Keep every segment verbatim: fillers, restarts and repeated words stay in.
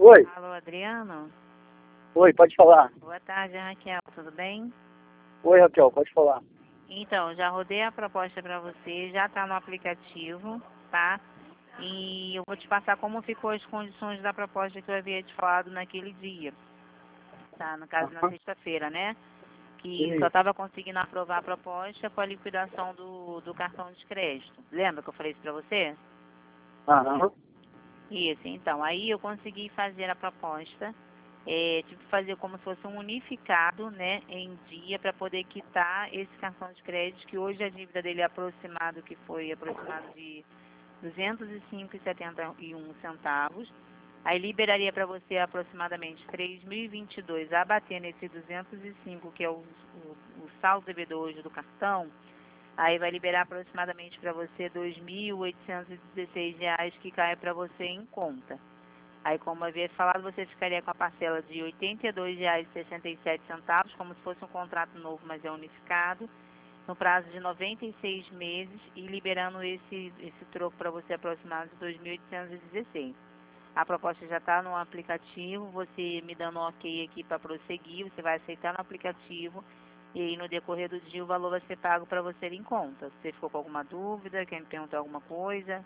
Oi. Alô, Adriano? Oi, pode falar. Boa tarde, Raquel, tudo bem? Oi, Raquel, pode falar. Então, já rodei a proposta para você, já está no aplicativo, tá? E eu vou te passar como ficou as condições da proposta que eu havia te falado naquele dia, tá? No caso, na Aham. sexta-feira, né? Que só Isso. estava conseguindo aprovar a proposta com a liquidação do, do cartão de crédito. Lembra que eu falei isso para você? Aham. Isso, então, aí eu consegui fazer a proposta, é, tive que fazer como se fosse um unificado, né, em dia, para poder quitar esse cartão de crédito, que hoje a dívida dele é aproximado, que foi aproximado de duzentos e cinco reais e setenta e um centavos. Aí liberaria para você aproximadamente três mil e vinte e dois a bater nesse duzentos e cinco, que é o, o, o saldo devedor hoje do cartão. Aí vai liberar aproximadamente para você dois mil oitocentos e dezesseis reais que cai para você em conta. Aí, como eu havia falado, você ficaria com a parcela de oitenta e dois reais e sessenta e sete centavos, como se fosse um contrato novo, mas é unificado, no prazo de noventa e seis meses e liberando esse, esse troco para você aproximado de dois mil oitocentos e dezesseis. A proposta já está no aplicativo, você me dando um ok aqui para prosseguir, você vai aceitar no aplicativo. E aí, no decorrer do dia, o valor vai ser pago para você em conta. Você ficou com alguma dúvida? Quer me perguntar alguma coisa?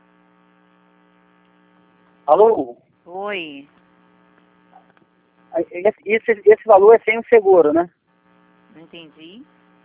Alô? Oi, Esse, esse, esse valor é sem o seguro, né? não entendi.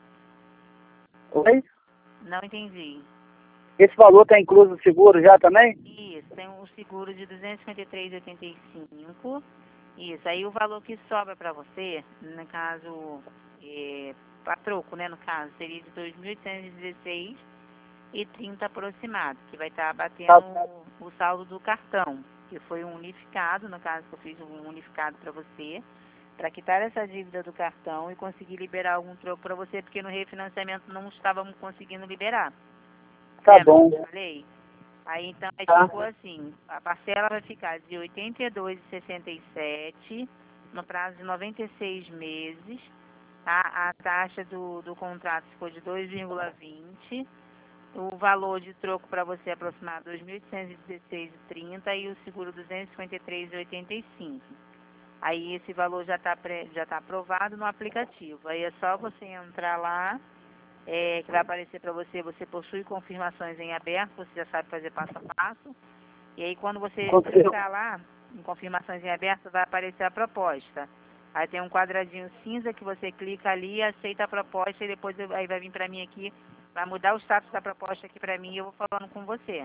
Oi? Não entendi. Esse valor está incluso o seguro já também? Isso, tem um seguro de duzentos e cinquenta e três reais e oitenta e cinco. Isso, aí o valor que sobra para você, no caso, é, para troco, né, no caso, seria de dois mil oitocentos e dezesseis e trinta aproximado, que vai estar Tá. batendo o, o saldo do cartão, que foi um unificado, no caso que eu fiz um unificado para você, para quitar essa dívida do cartão e conseguir liberar algum troco para você, porque no refinanciamento não estávamos conseguindo liberar. Tá Lembra bom. que eu falei? Aí então aí Tá. ficou assim, a parcela vai ficar de oitenta e dois reais e sessenta e sete no prazo de noventa e seis meses, tá? A taxa do, do contrato ficou de dois vírgula vinte. O valor de troco para você é aproximado dois mil oitocentos e dezesseis reais e trinta e o seguro duzentos e cinquenta e três reais e oitenta e cinco. Aí esse valor já está já tá aprovado no aplicativo. Aí é só você entrar lá, é, que vai aparecer para você, você possui confirmações em aberto, você já sabe fazer passo a passo. E aí quando você Confirma. clicar lá, em confirmações em aberto, vai aparecer a proposta. Aí tem um quadradinho cinza que você clica ali, aceita a proposta e depois eu- aí vai vir para mim aqui, vai mudar o status da proposta aqui para mim e eu vou falando com você.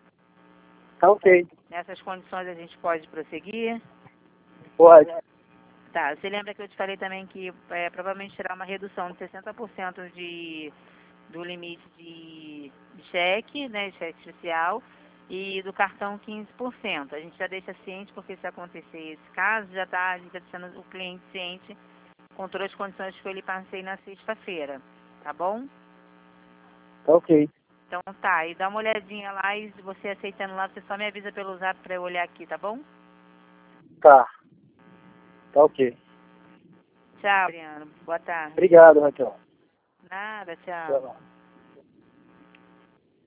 Tá ok. Nessas condições a gente pode prosseguir? Pode. Tá, você lembra que eu te falei também que é, provavelmente terá uma redução de sessenta por cento de, do limite de, de cheque, né, de cheque especial, e do cartão quinze por cento. A gente já deixa ciente, porque se acontecer esse caso, já tá, a gente está deixando o cliente ciente com todas as condições que eu lhe passei na sexta-feira, tá bom? Tá ok. Então tá, e dá uma olhadinha lá e se você aceitando lá, você só me avisa pelo zap para eu olhar aqui, tá bom? Tá. Tá ok. Tchau, Adriano. Boa tarde. Obrigado, Raquel. Nada, tchau. Tchau.